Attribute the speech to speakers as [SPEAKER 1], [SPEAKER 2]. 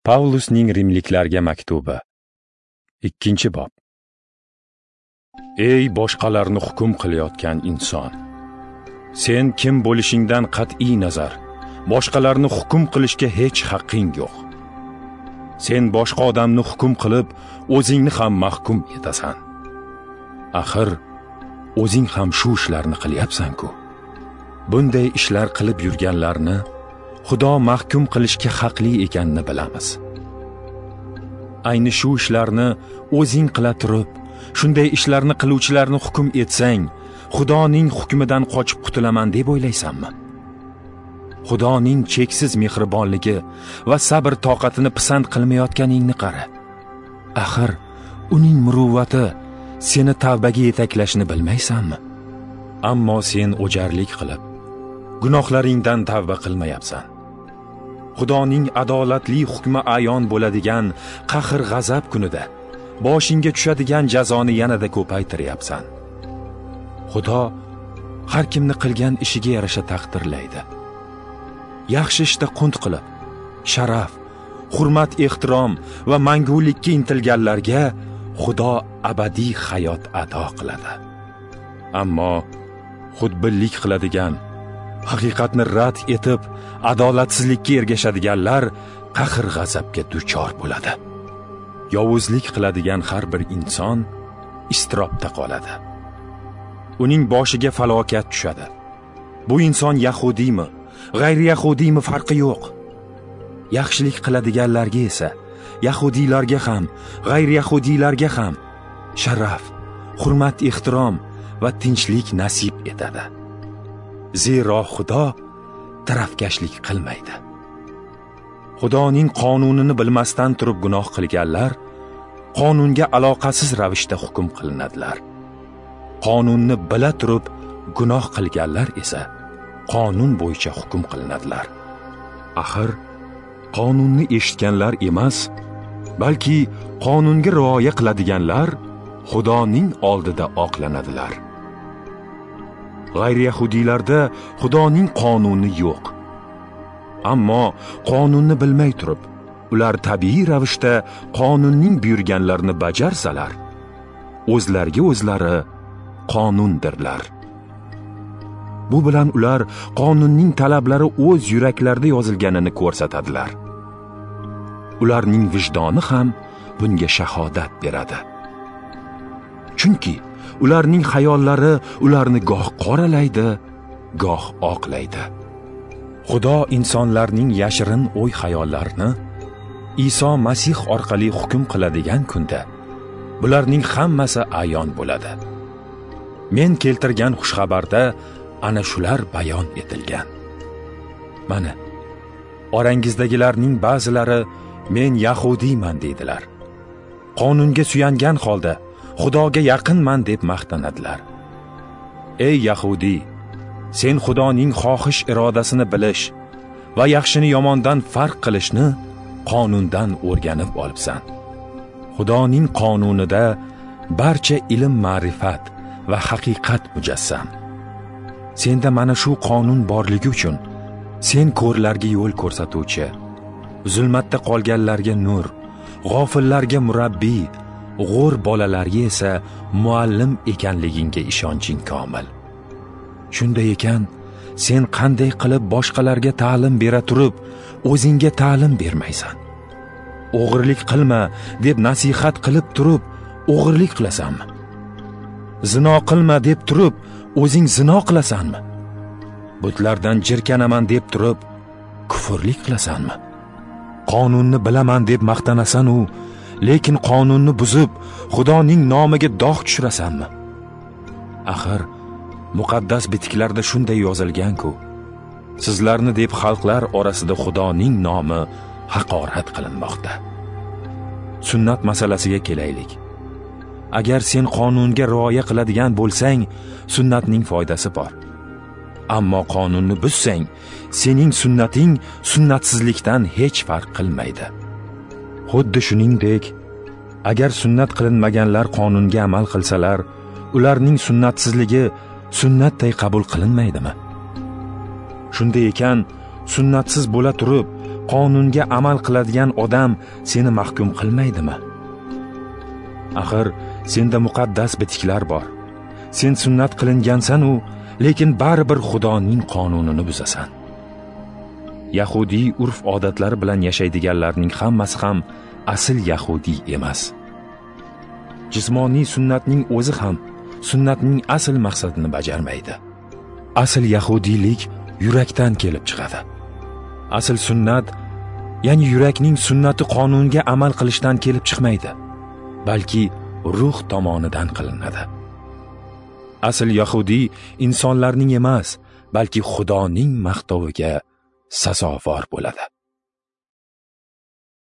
[SPEAKER 1] Pavlusning Rimliklarga maktubi 2-bob. Ey boshqalarni hukm qilayotgan inson, sen kim bo'lishingdan qat'iy nazar boshqalarni hukm qilishga hech haqqing yo'q. Sen boshqa odamni hukm qilib, o'zingni ham mahkum etasan. Axir o'zing ham shu ishlarni qilyapsan-ku. Bunday ishlar qilib yurganlarni Xudo mahkum qilishga haqli ekanini bilamiz. Ayni shu ishlarni o'zing qila turib, shunday ishlarni qiluvchilarni hukm etsang, Xudoning hukmidan qochib qutulaman deb o'ylaysanmi? Xudoning cheksiz mehribonligi va sabr toqatini pisand qilmayotganingni qara. Axir uning muruvvati seni tavbaga yetaklashni bilmaysanmi? Ammo sen o'jarlik qilib, gunohlaringdan tavba qilmayapsan. Xudoning adolatli hukmi ayon bo'ladigan qahr g'azab kunida boshingga tushadigan jazoni yanada ko'paytiryapsan. Xudo har kimni qilgan ishiga yarasha taqdirlaydi. Yaxshi ishda qunt qilib, sharaf, hurmat, ehtirom va mangulikka intilganlarga Xudo abadiy hayot ato qiladi. Ammo xudbinlik qiladigan, haqiqatni rad etib, adolatsizlikka ergashadiganlar qahr g'azabga duchor bo'ladi. Yovuzlik qiladigan har bir inson iztirobda qoladi. Uning boshiga falokat tushadi. Bu inson yahudiymi, g'ayri yahudiymi farqi yo'q. Yaxshilik qiladiganlarga esa, yahudiylarga ham, g'ayri yahudiylarga ham sharaf, hurmat, ehtirom va tinchlik nasib etadi. Zero Xudo tarafkashlik qilmaydi. Xudoning qonunini bilmasdan turib gunoh qilganlar qonunga aloqasiz ravishda hukm qilinadilar. Qonunni bila turib gunoh qilganlar esa qonun bo'yicha hukm qilinadilar. Axir qonunni eshitganlar emas, balki qonunga rioya qiladiganlar Xudoning oldida oqlanadilar. G'ayri yahudiylarda Xudoning qonuni yo'q. Ammo qonunni bilmay turib, ular tabiiy ravishda qonunning buyurganlarini bajarsalar, o'zlariga o'zlari qonundirlar. Bu bilan ular qonunning talablari o'z yuraklarida yozilganini ko'rsatadilar. Ularning vijdoni ham bunga shahodat beradi. Chunki ularning xayollari ularni goh qoralaydi, goh oqlaydi. Xudo insonlarning yashirin o'y-xayollarini Iso Masih orqali hukm qiladigan kunda bularning hammasi ayon bo'ladi. Men keltirgan xushxabarda ana shular bayon etilgan. Mana, orangizdagilarning ba'zilari men yahudiyman deydilar. Qonunga suyangan holda Xudoga yaqinman deb maqtanadilar. Ey yahudiy, sen Xudoning xohish irodasini bilish va yaxshini yomondan farq qilishni qonundan o'rganib olibsan. Xudoning qonunida barcha ilm, ma'rifat va haqiqat mujassam. Senda mana shu qonun borligi uchun sen ko'rlarga yo'l ko'rsatuvchi, zulmatda qolganlarga nur, g'ofillarga murabbiy, g'o'r bolalarga esa muallim ekanligingga ishonching komil. Shunday ekan, sen qanday qilib boshqalarga ta'lim bera turib, o'zingga ta'lim bermaysan? O'g'irlik qilma deb nasihat qilib turib, o'g'irlik qilasanmi? Zino qilma deb turib, o'zing zino qilasanmi? Butlardan jirkanaman deb turib, kufrlik qilasanmi? Qonunni bilaman deb maqtanasan-u, lekin qonunni buzib, Xudoning nomiga dog' tushirasanmi? Axir muqaddas bitiklarda shunday yozilgan-ku. Sizlarni deb xalqlar orasida Xudoning nomi haqorat qilinmoqda. Sunnat masalasiga kelaylik. Agar sen qonunga rioya qiladigan bo'lsang, sunnatning foydasi bor. Ammo qonunni buzsang, sening sunnating sunnatsizlikdan hech farq qilmaydi. Xuddi shuningdek, agar sunnat qilinmaganlar qonunga amal qilsalar, ularning sunnatsizligi sunnatday qabul qilinmaydimi? Shunday ekan, sunnatsiz bo'la turib, qonunga amal qiladigan odam seni mahkum qilmaydimi? Axir senda muqaddas bitiklar bor. Sen sunnat qilingansan-u, lekin baribir Xudoning qonunini buzasan. Yahudiy urf-odatlari bilan yashaydiganlarning hammasi ham asl yahudiy emas. Jismoniy sunnatning o'zi ham sunnatning asl maqsadini bajarmaydi. Asl yahudiylik yurakdan kelib chiqadi. Asl sunnat, ya'ni yurakning sunnati qonunga amal qilishdan kelib chiqmaydi, balki ruh tomonidan qilinadi. Asl yahudiy insonlarning emas, balki Xudoning maqtoviga sazovor bo'ladi.